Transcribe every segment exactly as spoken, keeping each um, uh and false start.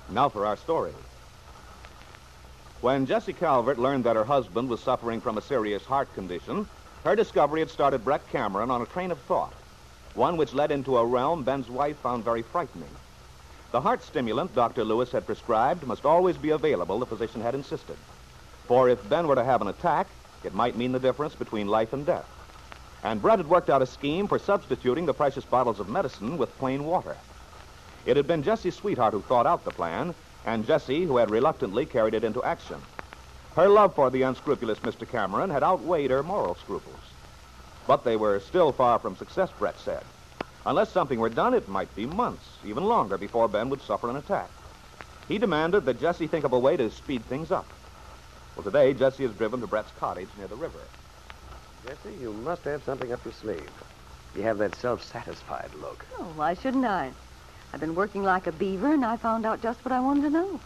Now for our story. When Jessie Calvert learned that her husband was suffering from a serious heart condition, her discovery had started Brett Cameron on a train of thought, one which led into a realm Ben's wife found very frightening. The heart stimulant Doctor Lewis had prescribed must always be available, the physician had insisted. For if Ben were to have an attack, it might mean the difference between life and death. And Brett had worked out a scheme for substituting the precious bottles of medicine with plain water. It had been Jessie's sweetheart who thought out the plan, and Jessie who had reluctantly carried it into action. Her love for the unscrupulous Mister Cameron had outweighed her moral scruples. But they were still far from success, Brett said. Unless something were done, it might be months, even longer, before Ben would suffer an attack. He demanded that Jessie think of a way to speed things up. Well, today, Jessie is driven to Brett's cottage near the river. Jessie, you must have something up your sleeve. You have that self-satisfied look. Oh, why shouldn't I? I've been working like a beaver, and I found out just what I wanted to know.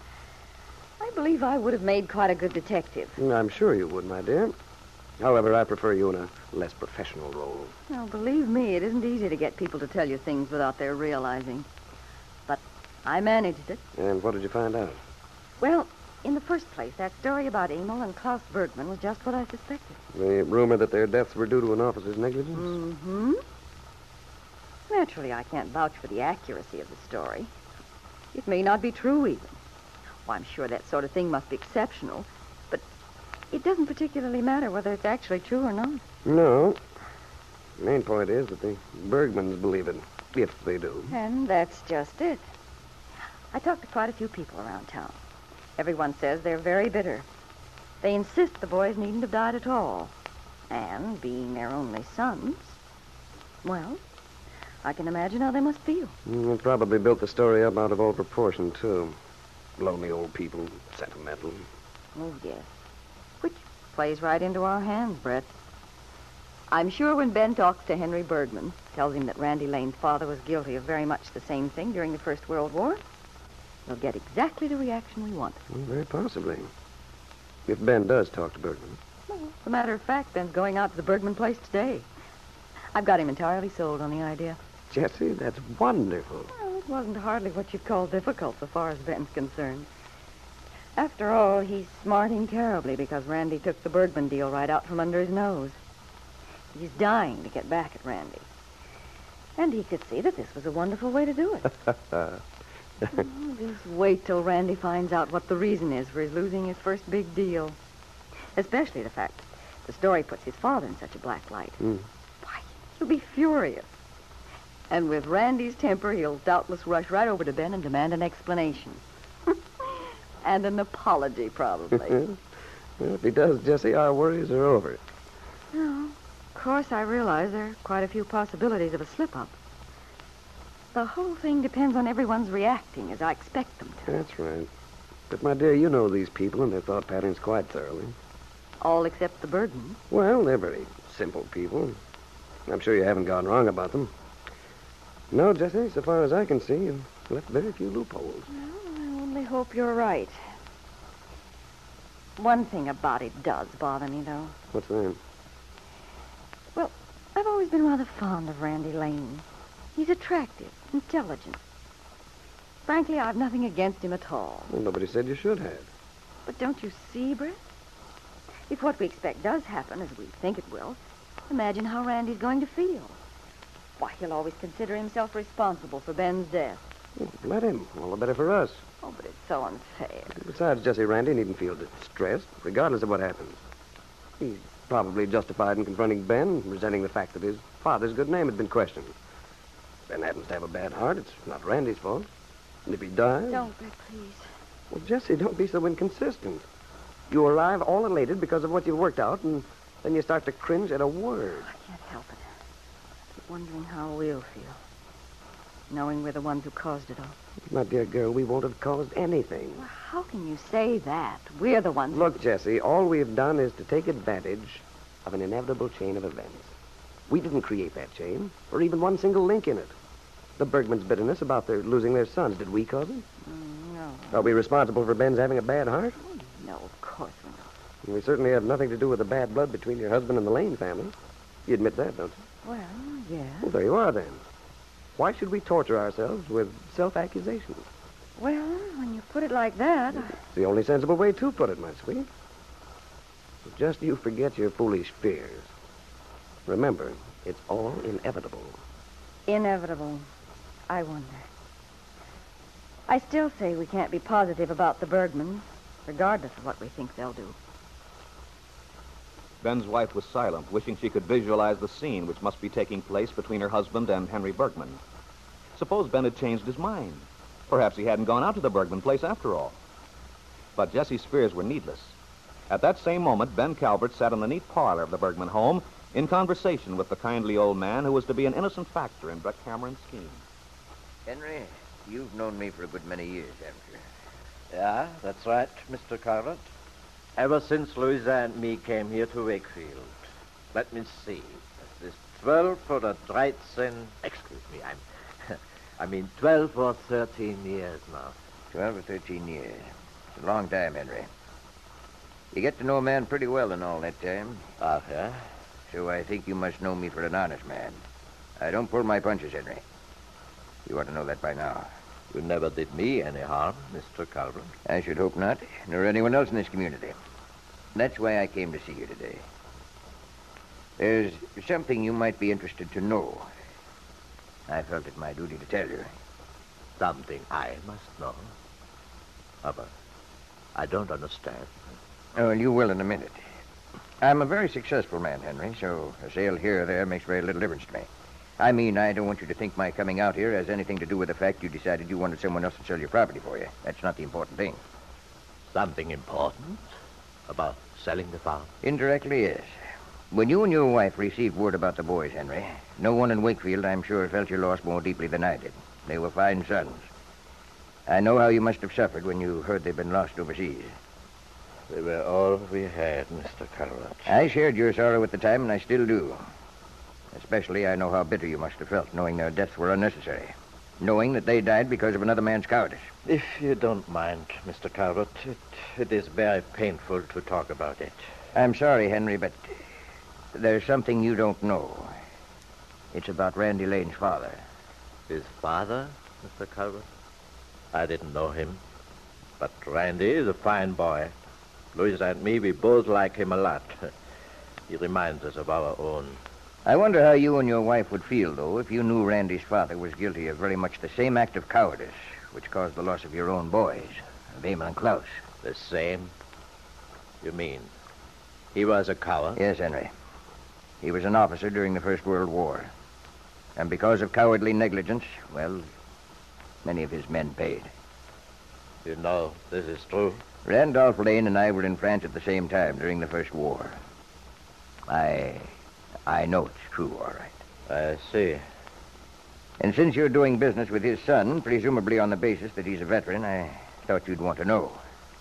I believe I would have made quite a good detective. I'm sure you would, my dear. However, I prefer you in a less professional role. Well, believe me, it isn't easy to get people to tell you things without their realizing. But I managed it. And what did you find out? Well, in the first place, that story about Emil and Klaus Bergman was just what I suspected. The rumor that their deaths were due to an officer's negligence? Mm-hmm. Naturally, I can't vouch for the accuracy of the story. It may not be true, even. Well, I'm sure that sort of thing must be exceptional, but it doesn't particularly matter whether it's actually true or not. No. The main point is that the Bergmans believe it, if they do. And that's just it. I talked to quite a few people around town. Everyone says they're very bitter. They insist the boys needn't have died at all. And, being their only sons, well, I can imagine how they must feel. Mm, they probably built the story up out of all proportion, too. Lonely old people, sentimental. Oh, yes. Which plays right into our hands, Brett. I'm sure when Ben talks to Henry Bergman, tells him that Randy Lane's father was guilty of very much the same thing during the First World War, we'll get exactly the reaction we want. Well, very possibly. If Ben does talk to Bergman. Well, as a matter of fact, Ben's going out to the Bergman place today. I've got him entirely sold on the idea. Jessie, that's wonderful. Well, it wasn't hardly what you'd call difficult so far as Ben's concerned. After all, he's smarting terribly because Randy took the Bergman deal right out from under his nose. He's dying to get back at Randy. And he could see that this was a wonderful way to do it. Oh, just wait till Randy finds out what the reason is for his losing his first big deal. Especially the fact that the story puts his father in such a black light. Mm. Why, he'll be furious. And with Randy's temper, he'll doubtless rush right over to Ben and demand an explanation. And an apology, probably. Well, if he does, Jessie, our worries are over. No, of course I realize there are quite a few possibilities of a slip-up. The whole thing depends on everyone's reacting as I expect them to. That's right. But, my dear, you know these people and their thought patterns quite thoroughly. All except the Bergmans. Well, they're very simple people. I'm sure you haven't gone wrong about them. No, Jessie, so far as I can see, you've left very few loopholes. Well, I only hope you're right. One thing about it does bother me, though. What's that? Well, I've always been rather fond of Randy Lane. He's attractive, intelligent. Frankly, I've nothing against him at all. Well, nobody said you should have. But don't you see, Brett? If what we expect does happen, as we think it will, imagine how Randy's going to feel. Why, he'll always consider himself responsible for Ben's death. Well, let him. All the better for us. Oh, but it's so unfair. Besides, Jessie, Randy needn't feel distressed, regardless of what happens. He's probably justified in confronting Ben, resenting the fact that his father's good name had been questioned. Ben happens to have a bad heart. It's not Randy's fault. And if he dies... Don't, Brett, please. Well, Jessie, don't be so inconsistent. You arrive all elated because of what you've worked out, and then you start to cringe at a word. I can't help it. I keep wondering how we'll feel, knowing we're the ones who caused it all. My dear girl, we won't have caused anything. Well, how can you say that? We're the ones... Look, Jessie, all we've done is to take advantage of an inevitable chain of events. We didn't create that chain, or even one single link in it. The Bergmans' bitterness about their losing their sons, did we cause it? Mm, no. Are we responsible for Ben's having a bad heart? Oh, no, of course we're not. We certainly have nothing to do with the bad blood between your husband and the Lane family. You admit that, don't you? Well, yeah. Well, there you are, then. Why should we torture ourselves with self-accusations? Well, when you put it like that... It's the only sensible way to put it, my sweet. Just you forget your foolish fears. Remember, it's all inevitable. Inevitable. I wonder. I still say we can't be positive about the Bergmans, regardless of what we think they'll do. Ben's wife was silent, wishing she could visualize the scene which must be taking place between her husband and Henry Bergman. Suppose Ben had changed his mind. Perhaps he hadn't gone out to the Bergman place after all. But Jessie's fears were needless. At that same moment, Ben Calvert sat in the neat parlor of the Bergman home in conversation with the kindly old man who was to be an innocent factor in Brett Cameron's scheme. Henry, you've known me for a good many years, haven't you? Yeah, that's right, Mister Calvert. Ever since Louisa and me came here to Wakefield. Let me see. This is twelve for the dreizehn... Excuse me, I'm... I mean twelve or thirteen years now. Twelve or thirteen years. It's a long time, Henry. You get to know a man pretty well in all that time. Ah, yeah? So I think you must know me for an honest man. I don't pull my punches, Henry. You ought to know that by now. You never did me any harm, Mister Calvert. I should hope not, nor anyone else in this community. That's why I came to see you today. There's something you might be interested to know. I felt it my duty to tell you. Something I must know. Oh, but I don't understand. Oh, well, you will in a minute. I'm a very successful man, Henry, so a sale here or there makes very little difference to me. I mean, I don't want you to think my coming out here has anything to do with the fact you decided you wanted someone else to sell your property for you. That's not the important thing. Something important? About selling the farm? Indirectly, yes. When you and your wife received word about the boys, Henry, no one in Wakefield, I'm sure, felt your loss more deeply than I did. They were fine sons. I know how you must have suffered when you heard they'd been lost overseas. They were all we had, Mister Calvert. I shared your sorrow at the time, and I still do. Especially, I know how bitter you must have felt, knowing their deaths were unnecessary. Knowing that they died because of another man's cowardice. If you don't mind, Mister Calvert, it, it is very painful to talk about it. I'm sorry, Henry, but there's something you don't know. It's about Randy Lane's father. His father, Mister Calvert? I didn't know him. But Randy is a fine boy. Louisa and me, we both like him a lot. He reminds us of our own. I wonder how you and your wife would feel, though, if you knew Randy's father was guilty of very much the same act of cowardice which caused the loss of your own boys, of Emil and Klaus. The same? You mean he was a coward? Yes, Henry. He was an officer during the First World War. And because of cowardly negligence, well, many of his men paid. You know this is true? Randolph Lane and I were in France at the same time during the First War. I... I know it's true, all right. I see. And since you're doing business with his son, presumably on the basis that he's a veteran, I thought you'd want to know.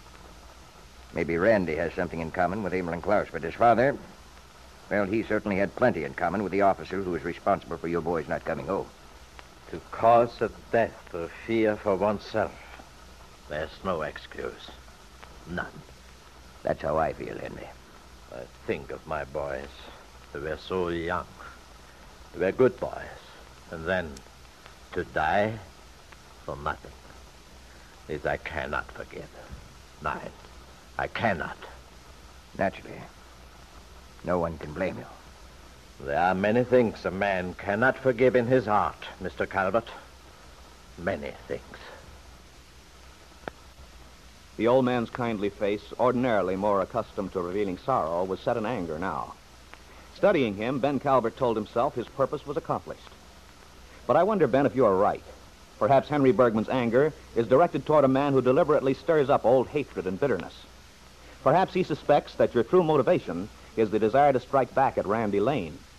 Maybe Randy has something in common with Emil and Klaus, but his father, well, he certainly had plenty in common with the officer who was responsible for your boys not coming home. To cause a death or fear for oneself, there's no excuse. None. That's how I feel, Henry. I think of my boys. They were so young. They were good boys. And then to die for nothing. This I cannot forgive. Nein, I cannot. Naturally. No one can blame you. There are many things a man cannot forgive in his heart, Mister Calvert. Many things. The old man's kindly face, ordinarily more accustomed to revealing sorrow, was set in anger now. Studying him, Ben Calvert told himself his purpose was accomplished. But I wonder, Ben, if you are right. Perhaps Henry Bergman's anger is directed toward a man who deliberately stirs up old hatred and bitterness. Perhaps he suspects that your true motivation is the desire to strike back at Randy Lane,